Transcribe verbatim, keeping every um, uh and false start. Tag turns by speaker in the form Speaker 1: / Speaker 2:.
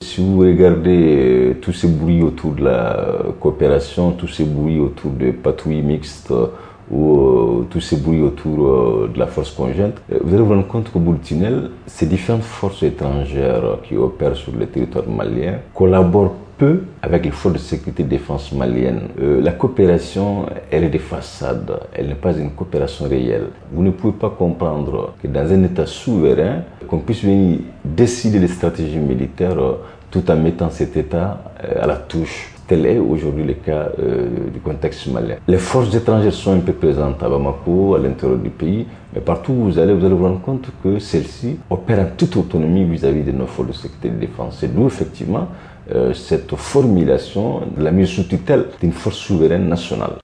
Speaker 1: Si vous regardez tous ces bruits autour de la coopération, tous ces bruits autour de patrouilles mixtes ou euh, tous ces bruits autour euh, de la force conjointe, vous allez vous rendre compte qu'au bout du tunnel, ces différentes forces étrangères qui opèrent sur le territoire malien collaborent peu avec les forces de sécurité et de défense maliennes. Euh, la coopération, elle est de façade, elle n'est pas une coopération réelle. Vous ne pouvez pas comprendre que dans un État souverain, qu'on puisse venir décider des stratégies militaires euh, tout en mettant cet État euh, à la touche. Tel est aujourd'hui le cas euh, du contexte malien. Les forces étrangères sont un peu présentes à Bamako, à l'intérieur du pays, mais partout où vous allez, vous allez vous rendre compte que celles-ci opèrent en toute autonomie vis-à-vis de nos forces de sécurité et de défense. C'est d'où effectivement euh, cette formulation de la mise sous tutelle d'une force souveraine nationale.